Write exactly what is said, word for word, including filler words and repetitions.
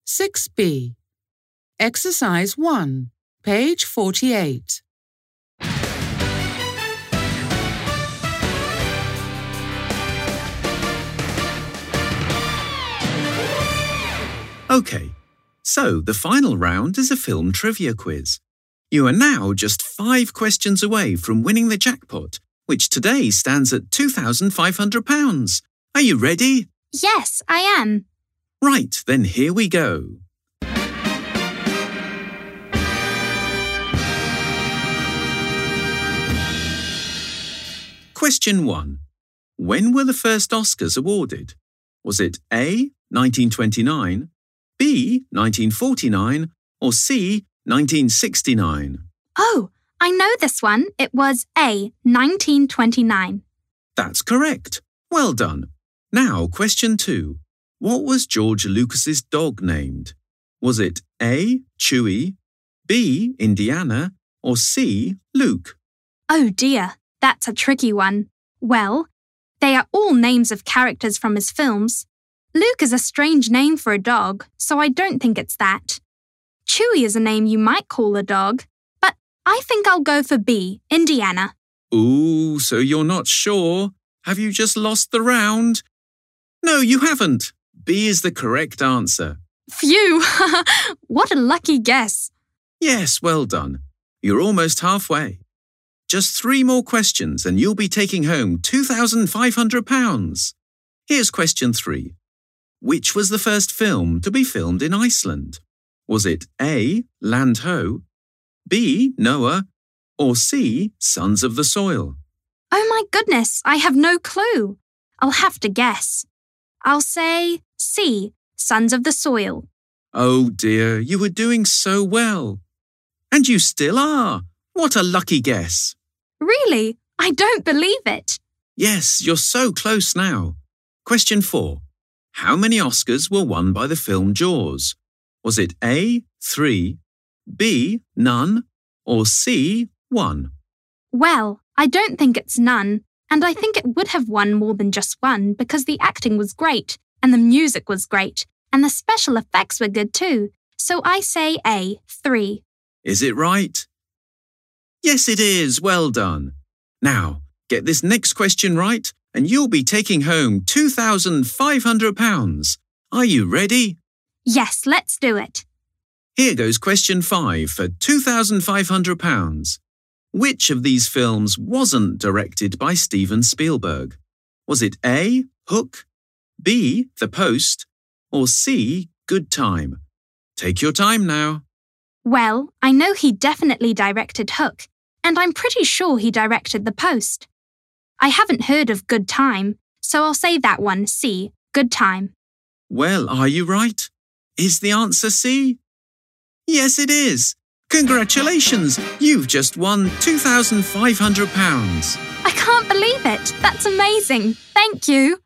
six B. Exercise one, page forty-eight. OK, so the final round is a film trivia quiz. You are now just five questions away from winning the jackpot, which today stands at two thousand five hundred pounds. Are you ready? Yes, I am. Right, then here we go. Question one. When were the first Oscars awarded? Was it A, nineteen twenty-nine, B, nineteen forty-nine, or C, nineteen sixty-nine? Oh, I know this one. It was A, nineteen twenty-nine. That's correct. Well done. Now, question two. What was George Lucas's dog named? Was it A, Chewie, B, Indiana, or C, Luke? Oh dear, that's a tricky one. Well, they are all names of characters from his films. Luke is a strange name for a dog, so I don't think it's that. Chewie is a name you might call a dog, but I think I'll go for B, Indiana. Ooh, so you're not sure? Have you just lost the round? No, you haven't. B is the correct answer. Phew! What a lucky guess. Yes, well done. You're almost halfway. Just three more questions and you'll be taking home two thousand five hundred pounds. Here's question three. Which was the first film to be filmed in Iceland? Was it A, Land Ho, B, Noah, or C, Sons of the Soil? Oh my goodness, I have no clue. I'll have to guess. I'll say C, Sons of the Soil. Oh dear, you were doing so well. And you still are. What a lucky guess. Really? I don't believe it. Yes, you're so close now. Question four. How many Oscars were won by the film Jaws? Was it A, three, B, none, or C, one? Well, I don't think it's none, and I think it would have won more than just one because the acting was great, and the music was great, and the special effects were good too. So I say A, three. Is it right? Yes, it is. Well done. Now, get this next question right, and you'll be taking home two thousand five hundred pounds. Are you ready? Yes, let's do it. Here goes question five for two thousand five hundred pounds. Which of these films wasn't directed by Steven Spielberg? Was it A, Hook, B, The Post, or C, Good Time? Take your time now. Well, I know he definitely directed Hook, and I'm pretty sure he directed The Post. I haven't heard of Good Time, so I'll say that one, C, Good Time. Well, are you right? Is the answer C? Yes, it is. Congratulations! You've just won two thousand five hundred pounds. I can't believe it. That's amazing. Thank you.